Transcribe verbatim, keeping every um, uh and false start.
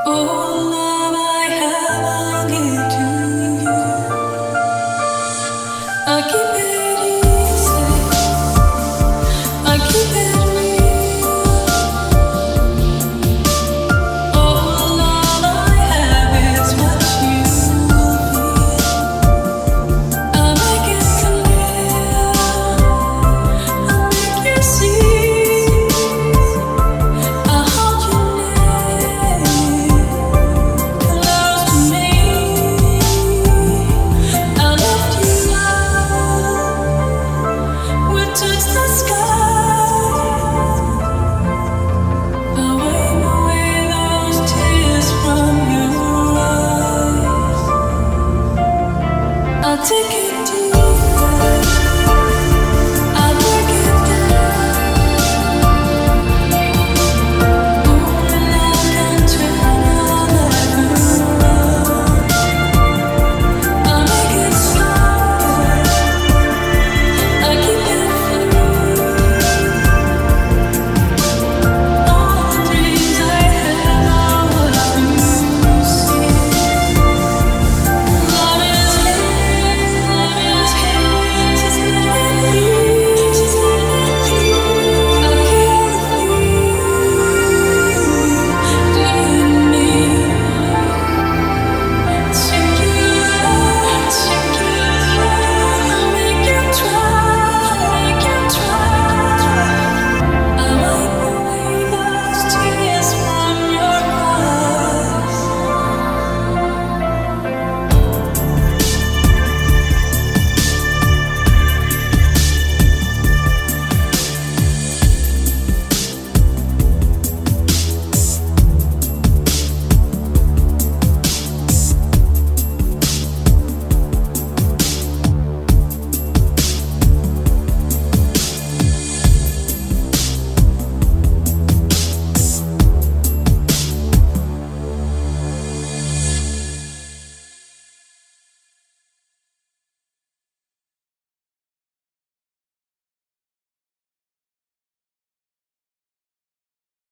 All love I have, I'll give to you. I keep it easy. I keep it real. All love I have is what you feel. I'll make it clear. I'll make you see. I'll hold you near, close to me. I'll lift you up. We'll touch the sky. I'll wipe away those tears from your eyes. I'll take you.